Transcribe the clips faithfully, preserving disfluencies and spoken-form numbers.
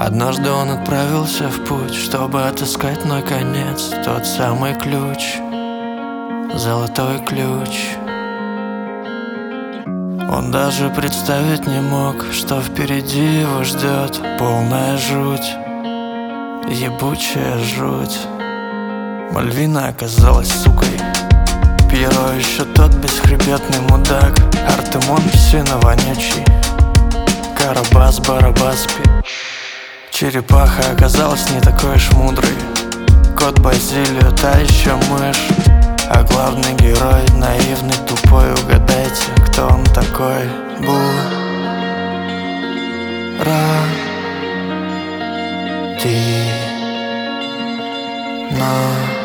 Однажды он отправился в путь, чтобы отыскать наконец тот самый ключ, золотой ключ. Он даже представить не мог, что впереди его ждет полная жуть, ебучая жуть. Мальвина оказалась сукой, Пьеро еще тот бесхребетный мудак, Артемон псина вонючий, Карабас, Барабас, пи... Черепаха оказалась не такой уж мудрой, Кот Базилио та еще мышь, а главный герой наивный, тупой. Угадайте, кто он такой? Буратино,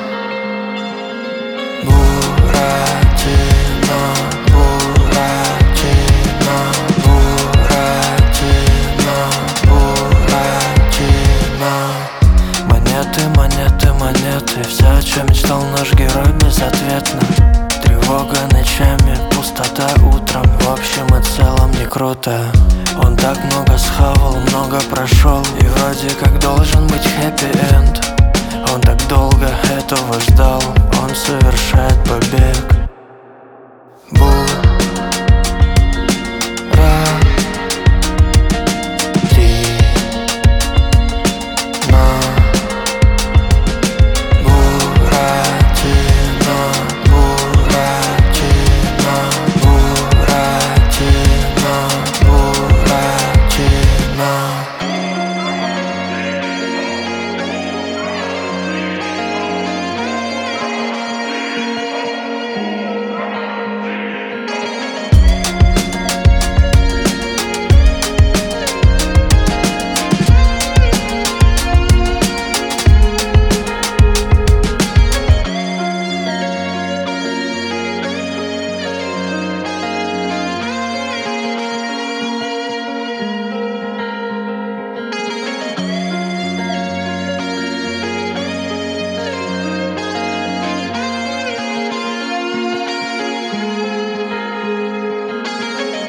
Буратино, Буратино, Буратино, Буратино. Монеты, монеты, монеты, все, о чем мечтал наш герой, безответно. Тревога ночами, пустота утром, в общем и целом не круто. Он так много схавал, много прошел, и вроде как должен быть хэппи-энд. Он так долго этого ждал, он совершил